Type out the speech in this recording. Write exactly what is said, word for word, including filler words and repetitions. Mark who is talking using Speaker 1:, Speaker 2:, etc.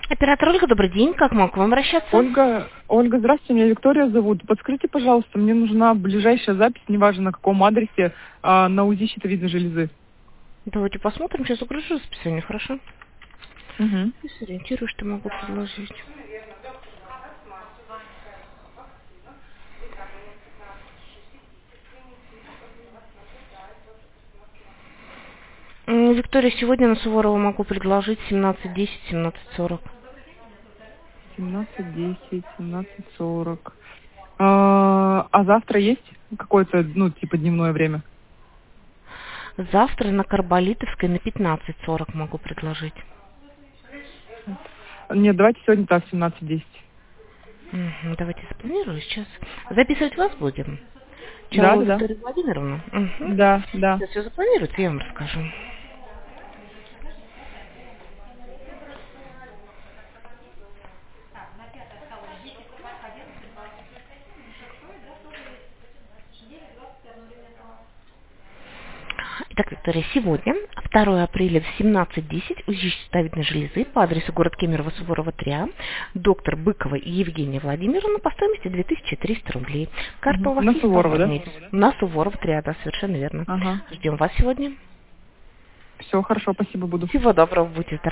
Speaker 1: Оператор Ольга, добрый день. Как могу к вам обращаться?
Speaker 2: Ольга, Ольга, здравствуйте, меня Виктория зовут. Подскажите, пожалуйста, мне нужна ближайшая запись, неважно на каком адресе, а, на УЗИ щитовидной железы.
Speaker 1: Давайте посмотрим. Сейчас загружу расписание, хорошо?
Speaker 2: Угу.
Speaker 1: И сориентирую, что могу предложить. М, Виктория, сегодня на Суворова могу предложить семнадцать десять, семнадцать сорок.
Speaker 2: семнадцать десять, семнадцать сорок. А, а завтра есть какое-то, ну, типа дневное время?
Speaker 1: Завтра на Карболитовской на пятнадцать сорок могу предложить.
Speaker 2: Нет, давайте сегодня так, семнадцать десять.
Speaker 1: Мгм, давайте запланирую сейчас. Записывать вас будем?
Speaker 2: Да,
Speaker 1: Чалова
Speaker 2: да,
Speaker 1: Виктория Владимировна. Мгм.
Speaker 2: да. Да, да.
Speaker 1: Сейчас все запланируется, я вам расскажу. Итак, Виктория, сегодня, второе апреля в семнадцать десять, УЗИ щитовидной железы по адресу город Кемерово, Суворова три А, доктор Быкова и Евгения Владимировна по стоимости две тысячи триста рублей. Карта
Speaker 2: Мгм.
Speaker 1: у вас
Speaker 2: На
Speaker 1: есть?
Speaker 2: Суворова, да?
Speaker 1: Пополнить? На Суворова три А, да, совершенно верно.
Speaker 2: Ага.
Speaker 1: Ждем вас сегодня.
Speaker 2: Все, хорошо, спасибо, буду.
Speaker 1: Всего доброго, будьте здоровы.